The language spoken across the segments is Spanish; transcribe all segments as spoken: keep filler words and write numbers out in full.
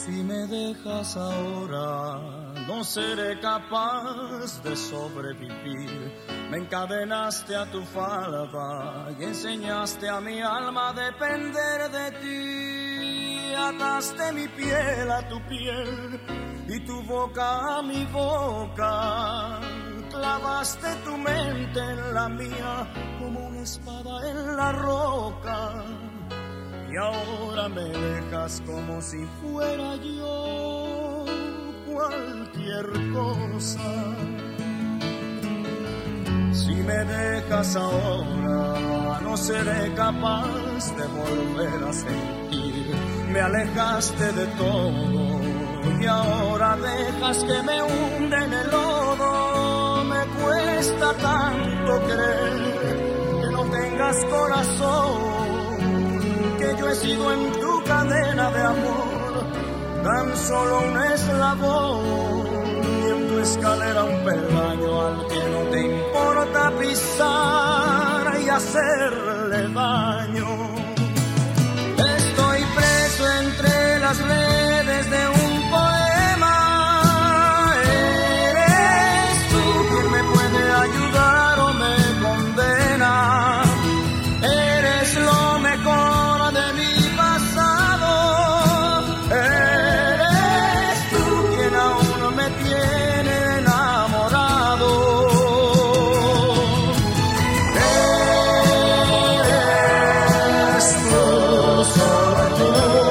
Si me dejas ahora, no seré capaz de sobrevivir. Me encadenaste a tu falda y enseñaste a mi alma a depender de ti. Ataste mi piel a tu piel y tu boca a mi boca. Clavaste tu mente en la mía como una espada en la roca. Y ahora me dejas como si fuera yo cualquier cosa. Si me dejas ahora, no seré capaz de volver a sentir. Me alejaste de todo y ahora dejas que me hunde en el lodo. Me cuesta tanto creer que no tengas corazón, que yo he sido en tu cadena de amor tan solo un eslabón, y en tu escalera un peldaño al que no te importa pisar y hacerle daño. Estoy preso entre las redes de un poema. Eres tú quien me puede ayudar o me condena. Eres lo mejor de mi pasado. Eres tú quien aún me tiene enamorado. Eres tú, solo tú.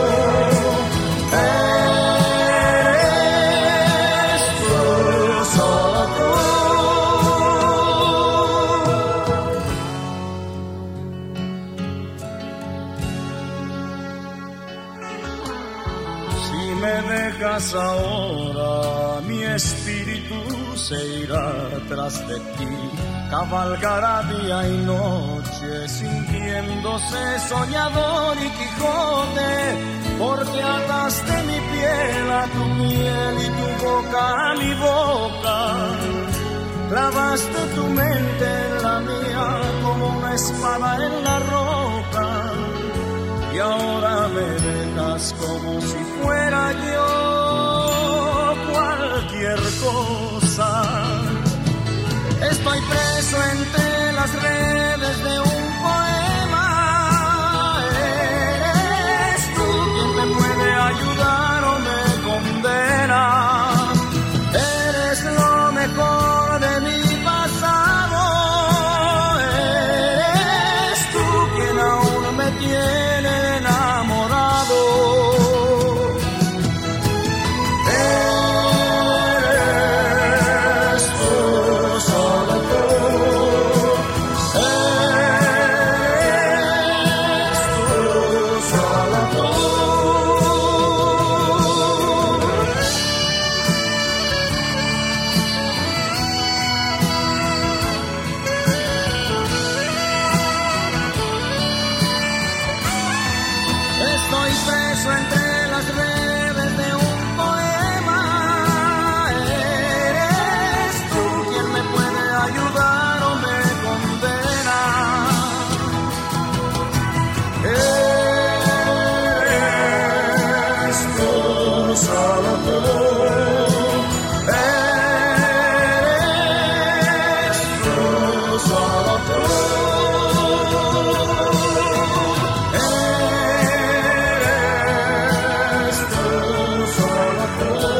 Eres tú, solo tú. Si me dejas ahora, mi espíritu se irá tras de ti. Cabalgará día y noche, sintiéndose soñador y Quijote, porque ataste mi piel a tu piel y tu boca a mi boca. Clavaste tu mente en la mía como una espada en la roca. Y ahora me dejas como si fuera yo cualquier cosa. Estoy preso entre las redes de un poema. Eres tú quien me puede ayudar o me condena. Eres lo mejor de mi pasado. Eres tú quien aún me tiene enamorado. Eres tú, solo tú. Eres tú, solo tú. Estoy preso entre las redes de un poema. Eres tú quien me puede ayudar o me condena. Eres tú, solo tú. Eres tú, solo tú. Eres tú, solo tú.